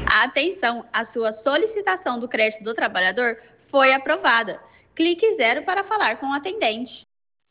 Atenção, a sua solicitação do crédito do trabalhador foi aprovada. Clique 0 para falar com o atendente.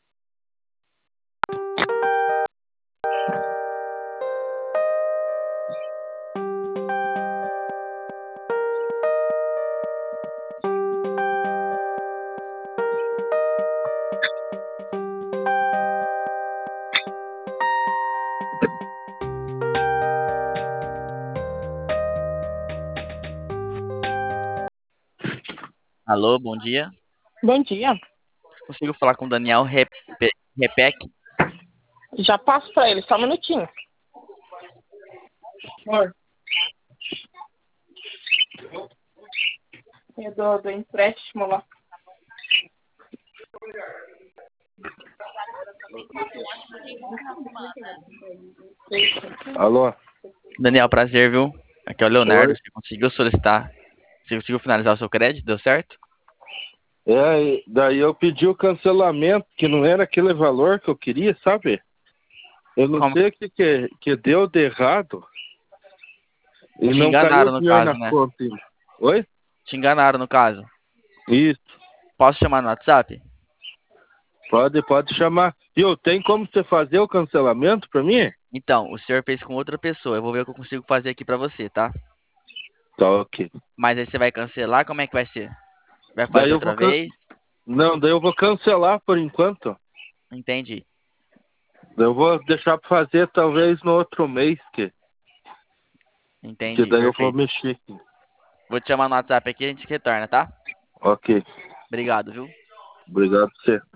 Alô, bom dia. Bom dia. Consigo falar com o Daniel Repec? Já passo para ele, só um minutinho. É do empréstimo lá. Alô? Daniel, prazer, viu? Aqui é o Leonardo. Oi. Você conseguiu solicitar? Você conseguiu finalizar o seu crédito? Deu certo? E daí eu pedi o cancelamento, que não era aquele valor que eu queria, sabe? Eu não Como? sei o que deu de errado. E Te não caiu enganaram o no dinheiro caso, na né? conta ainda. Oi? Te enganaram no caso. Isso. Posso chamar no WhatsApp? Pode chamar. Viu, tem como você fazer o cancelamento pra mim? Então, o senhor fez com outra pessoa. Eu vou ver o que eu consigo fazer aqui pra você, tá? Tá, ok. Mas aí você vai cancelar? Como é que vai ser? Vai Daí fazer eu vou outra vez? Não, daí eu vou cancelar por enquanto. Entendi. Eu vou deixar pra fazer talvez no outro mês, que Entendi, daí eu vou perfeito. mexer aqui. Vou te chamar no WhatsApp aqui e a gente retorna, tá? Ok. Obrigado, viu? Obrigado por você.